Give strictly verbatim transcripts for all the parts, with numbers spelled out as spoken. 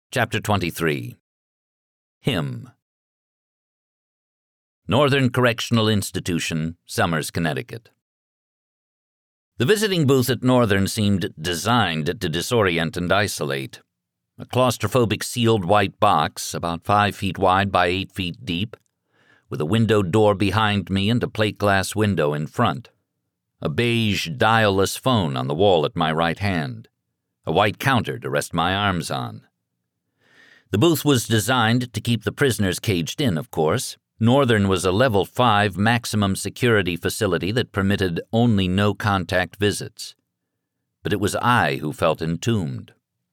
Chapter twenty-three. Hymn. Northern Correctional Institution, Somers, Connecticut. The visiting booth at Northern seemed designed to disorient and isolate. A claustrophobic sealed white box, about five feet wide by eight feet deep, with a windowed door behind me and a plate glass window in front. A beige, dial-less phone on the wall at my right hand. A white counter to rest my arms on. The booth was designed to keep the prisoners caged in, of course. Northern was a level five maximum security facility that permitted only no-contact visits. But it was I who felt entombed.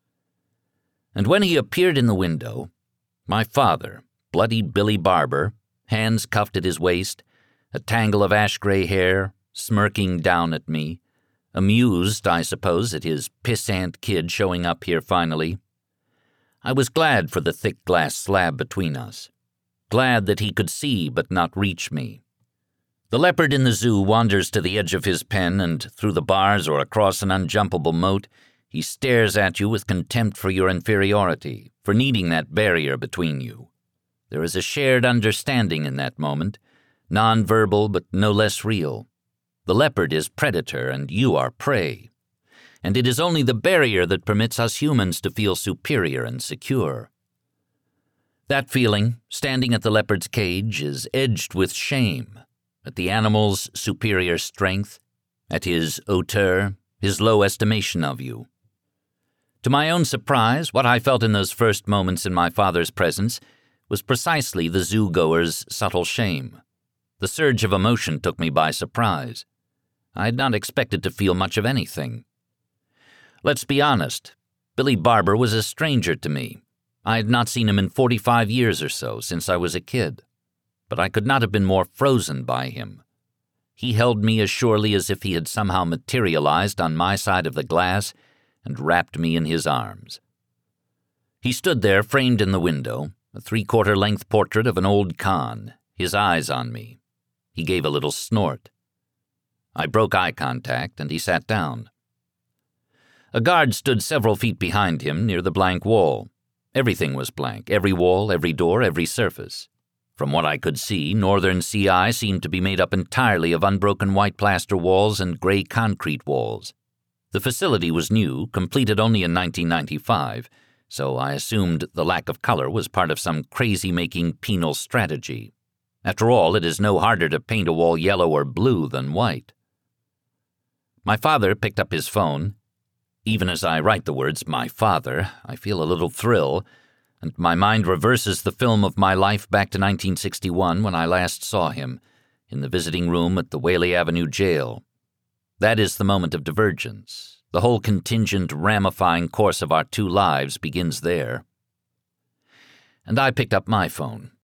And when he appeared in the window, my father, bloody Billy Barber, hands cuffed at his waist, a tangle of ash-gray hair, smirking down at me, amused, I suppose, at his pissant kid showing up here finally, I was glad for the thick glass slab between us. Glad that he could see but not reach me. The leopard in the zoo wanders to the edge of his pen, and through the bars or across an unjumpable moat, he stares at you with contempt for your inferiority, for needing that barrier between you. There is a shared understanding in that moment, non-verbal but no less real. The leopard is predator and you are prey. And it is only the barrier that permits us humans to feel superior and secure. That feeling, standing at the leopard's cage, is edged with shame at the animal's superior strength, at his hauteur, his low estimation of you. To my own surprise, what I felt in those first moments in my father's presence was precisely the zoo-goer's subtle shame. The surge of emotion took me by surprise. I had not expected to feel much of anything. Let's be honest, Billy Barber was a stranger to me. I had not seen him in forty-five years or so, since I was a kid. But I could not have been more frozen by him. He held me as surely as if he had somehow materialized on my side of the glass and wrapped me in his arms. He stood there framed in the window, a three-quarter length portrait of an old Khan, his eyes on me. He gave a little snort. I broke eye contact, and he sat down. A guard stood several feet behind him near the blank wall. Everything was blank, every wall, every door, every surface. From what I could see, Northern C I seemed to be made up entirely of unbroken white plaster walls and gray concrete walls. The facility was new, completed only in nineteen ninety-five, so I assumed the lack of color was part of some crazy-making penal strategy. After all, it is no harder to paint a wall yellow or blue than white. My father picked up his phone. Even as I write the words, my father, I feel a little thrill, and my mind reverses the film of my life back to nineteen sixty-one when I last saw him, in the visiting room at the Whaley Avenue Jail. That is the moment of divergence. The whole contingent, ramifying course of our two lives begins there. And I picked up my phone.